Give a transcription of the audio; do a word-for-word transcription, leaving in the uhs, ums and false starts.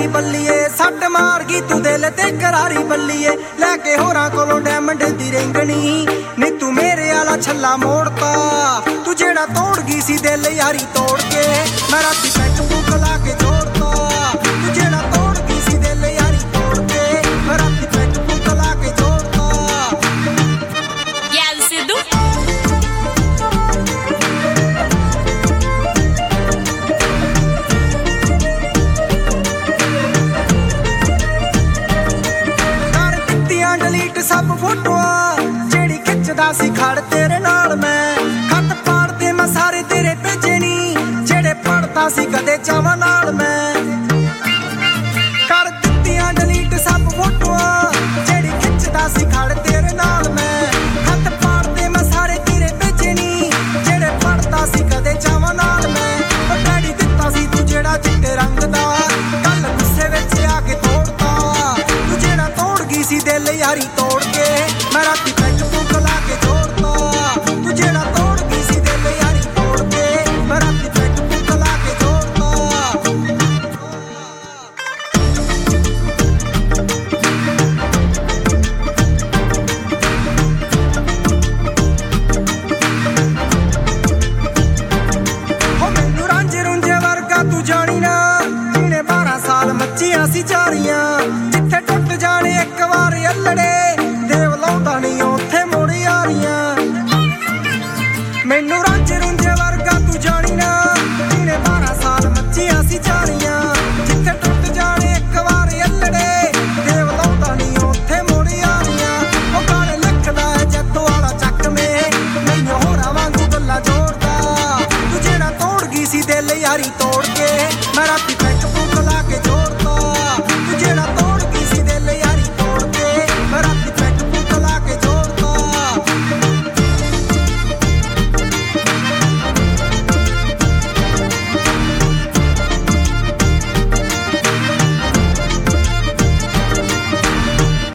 यारी बल्लीए सट मार गई तू दिल ते करारी बल्लीए लैके होरां कोलों डायमंड दी रिंगनी नी तू मेरे आला छल्ला मोड़ता तू जेड़ा तोड़ गई सी दिल यारी तोड़ के मैं राती पैक पुक ला के जोड़ता तू जेड़ा तोड़ गई सी दिल यारी तोड़ के मैं राती पैक पुक ला के जोड़ता याद सिद्धू डिलीट सब फोटोआं जेड़ी खिचदा सी खड़ तेरे नाल मैं खत पाड़दे मैं सारे तेरे भेजनी जेड़े पढ़दा सी कदे चावां नाल मैं कर दित्तियां डिलीट सब फोटोआं जेड़ी खिचदा सी खड़ तेरे नाल मैं खत पाड़दे मैं सारे तेरे भेजनी जेड़े पढ़दा सी कदे चावां नाल मैं ओ डैडी दित्ता सी तू जेड़ा चिट्टे रंग दा कल गुस्से विच आके तोड़ता तू जेड़ा तोड़ गई सी दिल यारी तोड़ के मैं राती पैक पुक ला के जोड़ता तू जेड़ा तोड़ गई सी दिल यारी तोड़ के मैं राती पैक पुक ला के जोड़ता हो मैनू रांझे रुंझे वर्गा तू जानी ना इन्हें बारह साल मच्चियां सी जारियां जिथे टुट जाने एक बार अल्लड़े